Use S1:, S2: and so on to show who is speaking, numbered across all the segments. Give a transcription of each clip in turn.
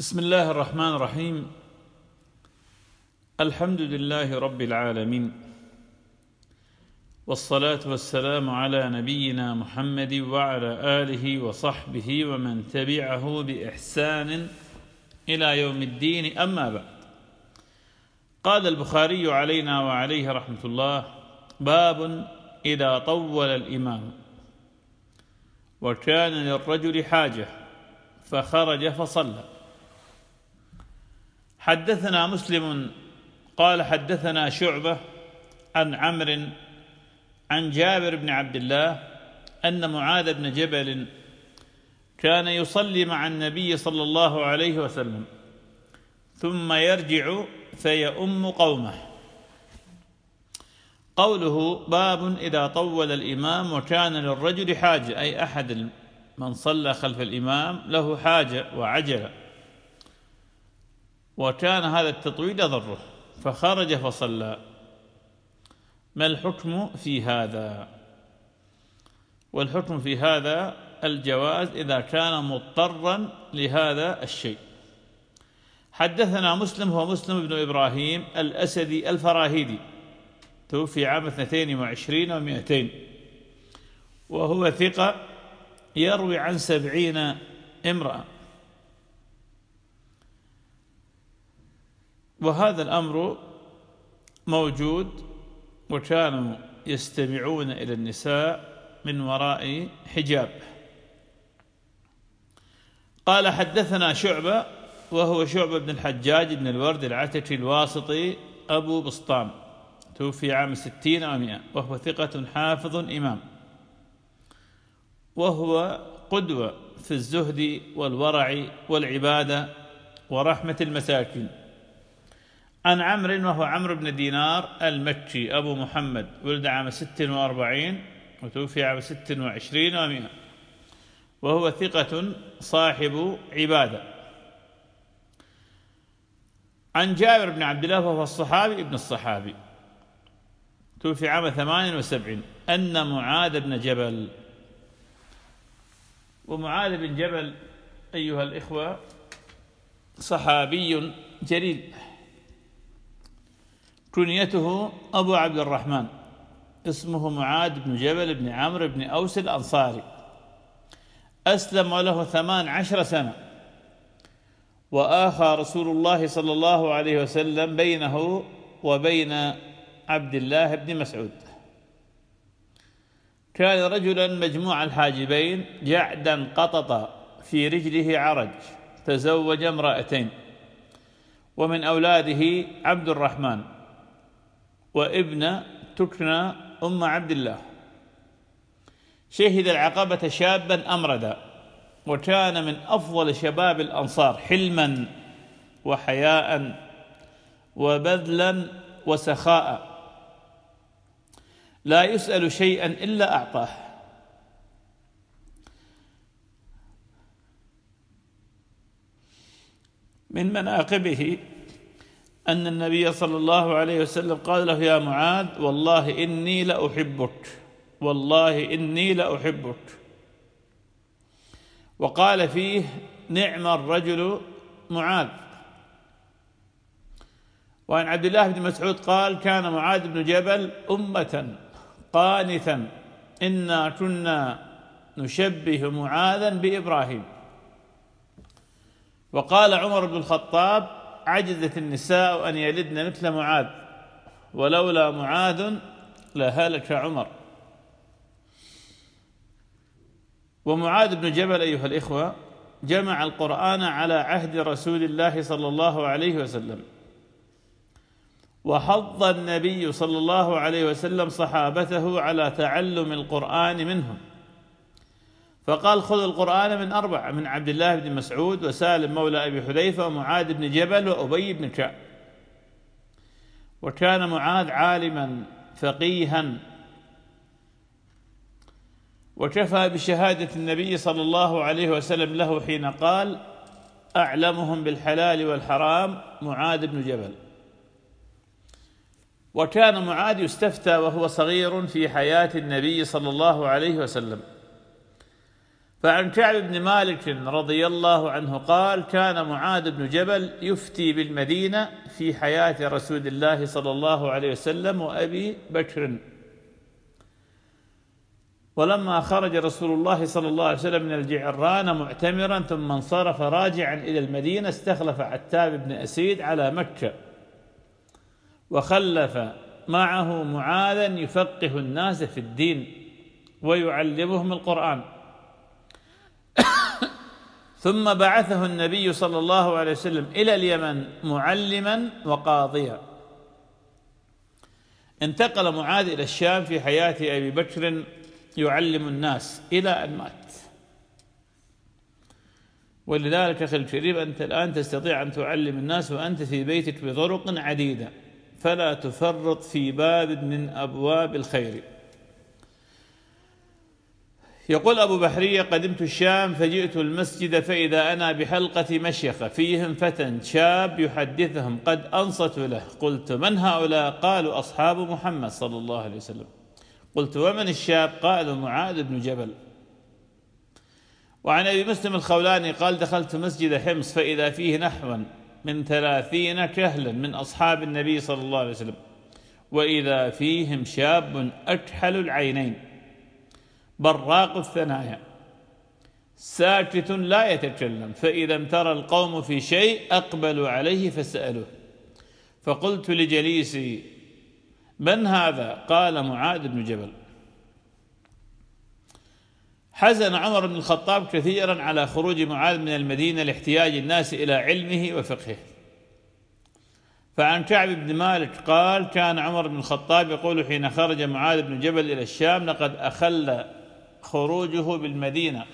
S1: بسم الله الرحمن الرحيم. الحمد لله رب العالمين، والصلاة والسلام على نبينا محمد وعلى آله وصحبه ومن تبعه بإحسان إلى يوم الدين، أما بعد. قال البخاري علينا وعليه رحمة الله: باب إذا طول الإمام وكان للرجل حاجة فخرج فصلى. حدثنا مسلم قال حدثنا شعبة عن عمرو عن جابر بن عبد الله أن معاذ بن جبل كان يصلي مع النبي صلى الله عليه وسلم ثم يرجع فيؤم قومه. قوله باب إذا طول الإمام وكان للرجل حاجة، أي أحد من صلى خلف الإمام له حاجة وعجلة، وكان هذا التطويل يضره فخرج فصلى. ما الحكم في هذا؟ والحكم في هذا الجواز إذا كان مضطرا لهذا الشيء. حدثنا مسلم هو مسلم بن إبراهيم الأسدي الفراهيدي، توفي عام 22 و200، وهو ثقة يروي عن 70 امرأة. وهذا الأمر موجود، وكانوا يستمعون إلى النساء من وراء حجاب. قال حدثنا شعبة وهو شعبة بن الحجاج بن الورد العتكي الواسطي أبو بسطام، توفي عام 60 و100، وهو ثقة حافظ إمام، وهو قدوة في الزهد والورع والعبادة ورحمة المساكين. عن عمرو وهو عمرو بن دينار المكي أبو محمد، ولد عام 46 وتوفي عام 26 و100، وهو ثقة صاحب عبادة. عن جابر بن عبد الله وهو الصحابي ابن الصحابي، توفي عام 78، أن معاذ بن جبل، ومعاذ بن جبل أيها الإخوة صحابي جليل، كنيته أبو عبد الرحمن، اسمه معاذ بن جبل بن عمرو بن أوس الأنصاري، أسلم وله 18 سنة، وآخى رسول الله صلى الله عليه وسلم بينه وبين عبد الله بن مسعود. كان رجلا مجموع الحاجبين جعدا قططا في رجله عرج، تزوج امرأتين، ومن أولاده عبد الرحمن وابن تكنى أم عبد الله. شهد العقبة شابا أمردا، وكان من أفضل شباب الأنصار حلما وحياء وبذلا وسخاء، لا يسأل شيئا إلا أعطاه. من مناقبه أن النبي صلى الله عليه وسلم قال له: يا معاذ والله إني لأحبك، والله إني لأحبك. وقال فيه: نعم الرجل معاذ. وعن عبد الله بن مسعود قال: كان معاذ بن جبل أمة قانتا، إنا كنا نشبه معاذا بإبراهيم. وقال عمر بن الخطاب: عجزت النساء أن يلدن مثل معاذ، ولولا معاذ لهلك عمر. ومعاذ بن جبل أيها الإخوة جمع القرآن على عهد رسول الله صلى الله عليه وسلم، وحض النبي صلى الله عليه وسلم صحابته على تعلم القرآن منهم، فقال: خذ القرآن من 4، من عبد الله بن مسعود وسالم مولى أبي حذيفة ومعاذ بن جبل وأبي بن كعب. وكان معاذ عالما فقيها، وكفى بشهادة النبي صلى الله عليه وسلم له حين قال: أعلمهم بالحلال والحرام معاذ بن جبل. وكان معاذ يستفتى وهو صغير في حياة النبي صلى الله عليه وسلم، فعن كعب بن مالك رضي الله عنه قال: كان معاذ بن جبل يفتي بالمدينة في حياة رسول الله صلى الله عليه وسلم وأبي بكر، ولما خرج رسول الله صلى الله عليه وسلم من الجعرانة معتمرا ثم انصرف راجعا إلى المدينة استخلف عتاب بن أسيد على مكة، وخلف معه معاذا يفقه الناس في الدين ويعلمهم القرآن، ثم بعثه النبي صلى الله عليه وسلم إلى اليمن معلما وقاضيا. انتقل معاذ إلى الشام في حياة أبي بكر يعلم الناس إلى أن مات. ولذلك أخي الكريم، أنت الآن تستطيع أن تعلم الناس وأنت في بيتك بطرق عديدة، فلا تفرط في باب من أبواب الخير. يقول أبو بحرية: قدمت الشام فجئت المسجد فإذا أنا بحلقة مشيخة فيهم فتى شاب يحدثهم قد أنصتوا له. قلت: من هؤلاء؟ قالوا: أصحاب محمد صلى الله عليه وسلم. قلت: ومن الشاب؟ قالوا: معاذ بن جبل. وعن أبي مسلم الخولاني قال: دخلت مسجد حمص فإذا فيه نحوا من 30 كهلا من أصحاب النبي صلى الله عليه وسلم، وإذا فيهم شاب أكحل العينين براق الثنايا ساكت لا يتكلم، فإذا امترى القوم في شيء أقبلوا عليه فسألوه. فقلت لجليسي: من هذا؟ قال: معاذ بن جبل. حزن عمر بن الخطاب كثيرا على خروج معاذ من المدينة لاحتياج الناس إلى علمه وفقهه. فعن كعب بن مالك قال: كان عمر بن الخطاب يقول حين خرج معاذ بن جبل إلى الشام: لقد أخل خروجه بالمدينة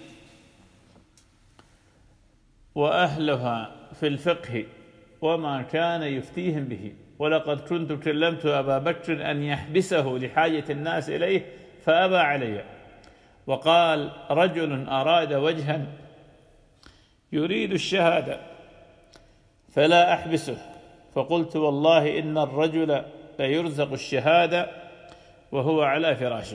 S1: وأهلها في الفقه وما كان يفتيهم به، ولقد كنت كلمت أبا بكر أن يحبسه لحاجة الناس إليه فأبى علي، وقال: رجل أراد وجها يريد الشهادة فلا أحبسه. فقلت: والله إن الرجل ليرزق الشهادة وهو على فراشه.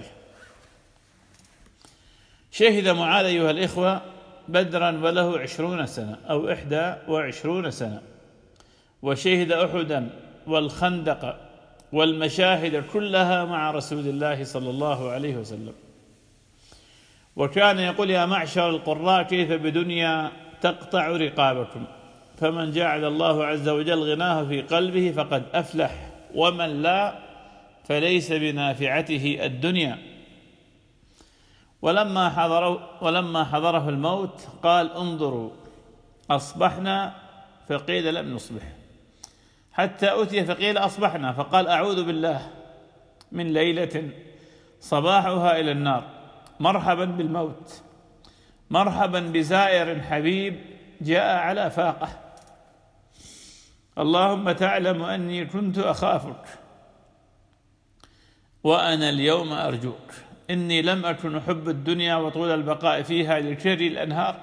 S1: شهد معاذ أيها الإخوة بدرا وله 20 سنة أو 21 سنة، وشهد أحدا والخندق والمشاهد كلها مع رسول الله صلى الله عليه وسلم. وكان يقول: يا معشر القراء كيف بدنيا تقطع رقابكم، فمن جعل الله عز وجل غناه في قلبه فقد أفلح، ومن لا فليس بنافعته الدنيا. ولما حضره الموت قال: انظروا أصبحنا، فقيل: لم نصبح. حتى أتي فقيل: أصبحنا. فقال: أعوذ بالله من ليلة صباحها إلى النار، مرحبا بالموت، مرحبا بزائر حبيب جاء على فاقة، اللهم تعلم أني كنت أخافك وأنا اليوم أرجوك، إني لم أكن أحب الدنيا وطول البقاء فيها لجري الأنهار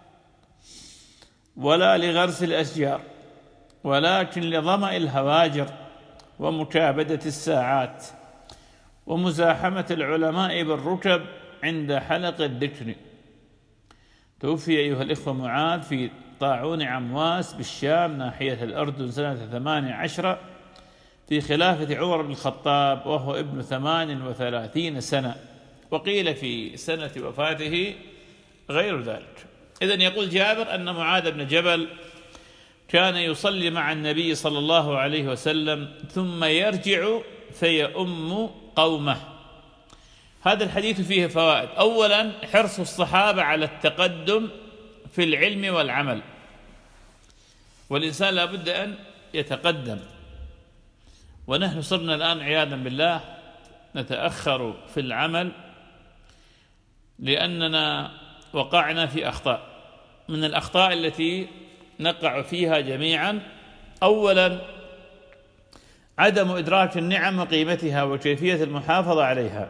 S1: ولا لغرس الأشجار، ولكن لظمأ الهواجر ومكابدة الساعات ومزاحمة العلماء بالركب عند حلق الذكر. توفي أيها الإخوة معاذ في طاعون عمواس بالشام ناحية الأردن سنة 18 في خلافة عمر بن الخطاب وهو ابن 38 سنة، وقيل في سنة وفاته غير ذلك. إذن يقول جابر أن معاذ بن جبل كان يصلي مع النبي صلى الله عليه وسلم ثم يرجع فيؤم قومه. هذا الحديث فيه فوائد. أولا، حرص الصحابة على التقدم في العلم والعمل، والإنسان لا بد أن يتقدم، ونحن صرنا الآن عياذا بالله نتأخر في العمل لأننا وقعنا في أخطاء. من الأخطاء التي نقع فيها جميعا: أولا، عدم إدراك النعم وقيمتها وكيفية المحافظة عليها،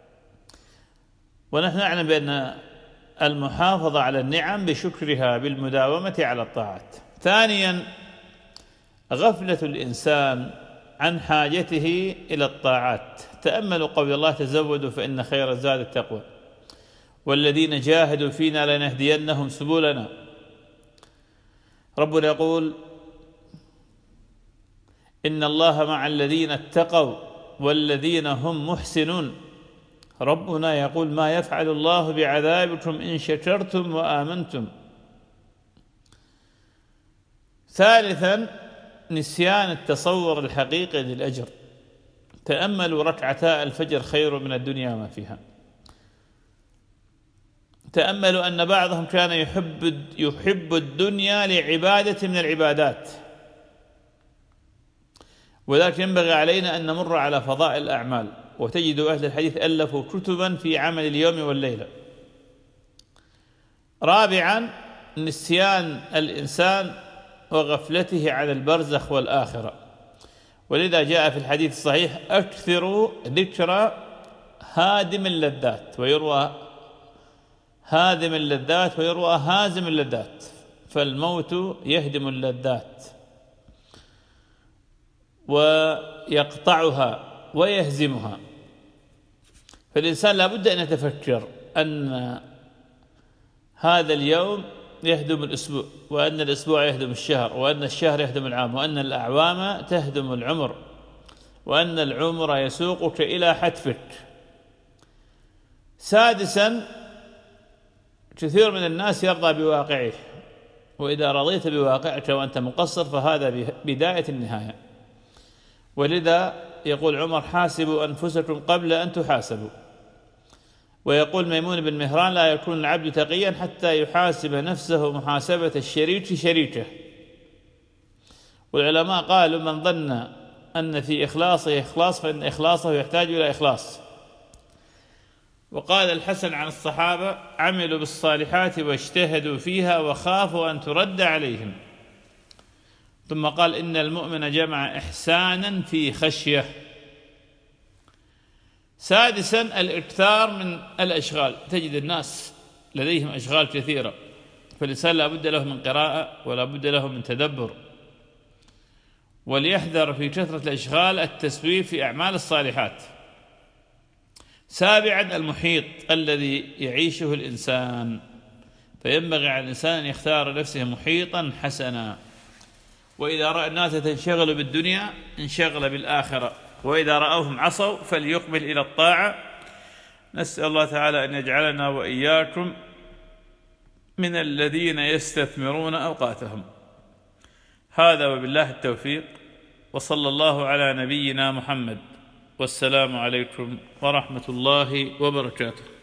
S1: ونحن نعلم بأن المحافظة على النعم بشكرها بالمداومة على الطاعات. ثانيا، غفلة الإنسان عن حاجته إلى الطاعات. تأملوا قول الله: تزودوا فإن خير الزاد التقوى. والذين جاهدوا فينا لنهدينهم سبلنا. ربنا يقول إن الله مع الذين اتقوا والذين هم محسنون. ربنا يقول ما يفعل الله بعذابكم إن شكرتم وآمنتم. ثالثا نسيان التصور الحقيقي للأجر. تأملوا ركعتا الفجر خير من الدنيا وما فيها. تأملوا أن بعضهم كان يحب الدنيا لعبادة من العبادات، ولكن ينبغي علينا أن نمر على فضائل الأعمال، وتجد أهل الحديث ألفوا كتبا في عمل اليوم والليلة. رابعا نسيان الإنسان وغفلته عن البرزخ والآخرة، ولذا جاء في الحديث الصحيح أكثروا ذكر هادم اللذات، ويروى هادم اللذات ويروى هازم اللذات، فالموت يهدم اللذات ويقطعها ويهزمها. فالإنسان لا بد أن يتفكر أن هذا اليوم يهدم الأسبوع، وأن الأسبوع يهدم الشهر، وأن الشهر يهدم العام، وأن الأعوام تهدم العمر، وأن العمر يسوقك إلى حتفك. سادسا كثير من الناس يرضى بواقعه، وإذا رضيت بواقعك وأنت مقصر فهذا بداية النهاية. ولذا يقول عمر حاسبوا أنفسكم قبل أن تحاسبوا. ويقول ميمون بن مهران لا يكون العبد تقيا حتى يحاسب نفسه محاسبة الشريك شريكه. والعلماء قالوا من ظن أن في إخلاصه إخلاص فإن إخلاصه يحتاج إلى إخلاص. وقال الحسن عن الصحابة عملوا بالصالحات واجتهدوا فيها وخافوا أن ترد عليهم. ثم قال إن المؤمن جمع إحسانا في خشية. سادسا الإكثار من الأشغال. تجد الناس لديهم أشغال كثيرة، فالإنسان لا بد له من قراءة ولا بد له من تدبر، وليحذر في كثرة الأشغال التسويف في أعمال الصالحات. سابعا المحيط الذي يعيشه الإنسان، فينبغي على الإنسان أن يختار لنفسه محيطا حسنا. وإذا رأى الناس تنشغل بالدنيا انشغل بالآخرة، وإذا رأوهم عصوا فليقبل إلى الطاعة. نسأل الله تعالى أن يجعلنا وإياكم من الذين يستثمرون أوقاتهم. هذا وبالله التوفيق، وصلى الله على نبينا محمد، والسلام عليكم ورحمة الله وبركاته.